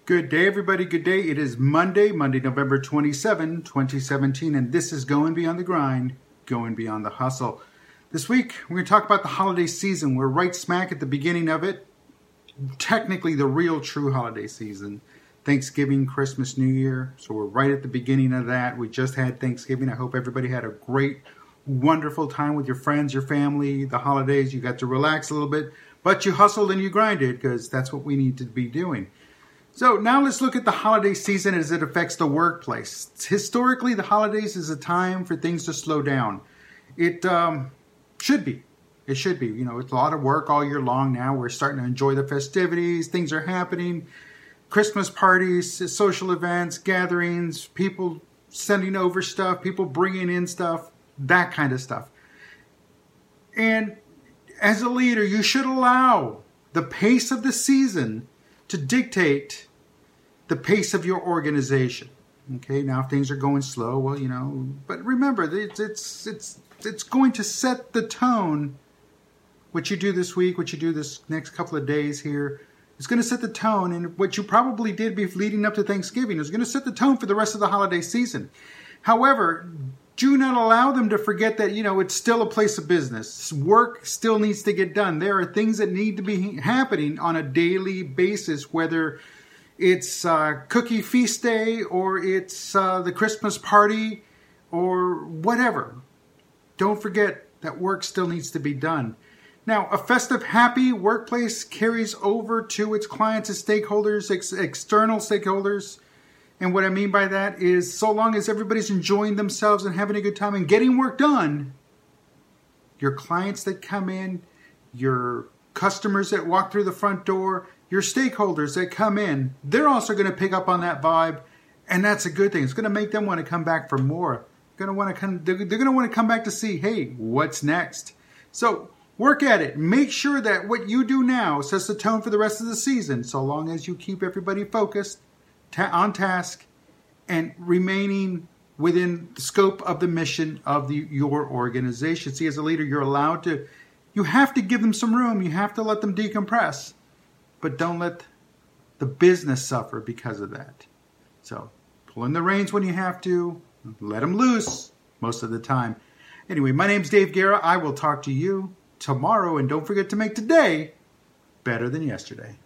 Good day, everybody. Good day. It is Monday, November 27, 2017, and this is Going Beyond the Grind, Going Beyond the Hustle. This week, we're going to talk about the holiday season. We're right smack at the beginning of it. Technically, the real true holiday season. Thanksgiving, Christmas, New Year. So we're right at the beginning of that. We just had Thanksgiving. I hope everybody had a great, wonderful time with your friends, your family, the holidays. You got to relax a little bit, but you hustled and you grinded because that's what we need to be doing. So now let's look at the holiday season as it affects the workplace. Historically, the holidays is a time for things to slow down. It should be. It should be. You know, it's a lot of work all year long now. We're starting to enjoy the festivities. Things are happening. Christmas parties, social events, gatherings, people sending over stuff, people bringing in stuff, that kind of stuff. And as a leader, you should allow the pace of the season to dictate the pace of your organization. Okay, now if things are going slow, well, you know, but remember, it's going to set the tone. What you do this week, what you do this next couple of days here, is going to set the tone. And what you probably did leading up to Thanksgiving is going to set the tone for the rest of the holiday season. However, do not allow them to forget that, you know, it's still a place of business. Work still needs to get done. There are things that need to be happening on a daily basis, whether it's Cookie Feast Day or it's the Christmas party or whatever. Don't forget that work still needs to be done. Now, a festive, happy workplace carries over to its clients and stakeholders, external stakeholders. And what I mean by that is so long as everybody's enjoying themselves and having a good time and getting work done, your clients that come in, your customers that walk through the front door, your stakeholders that come in, they're also going to pick up on that vibe. And that's a good thing. It's going to make them want to come back for more. They're going to want to come back to see, hey, what's next? So work at it. Make sure that what you do now sets the tone for the rest of the season, so long as you keep everybody focused, on task, and remaining within the scope of the mission of your organization. See, as a leader, you have to give them some room. You have to let them decompress, but don't let the business suffer because of that. So pull in the reins when you have to. Let them loose most of the time. Anyway, my name's Dave Guerra. I will talk to you tomorrow, and don't forget to make today better than yesterday.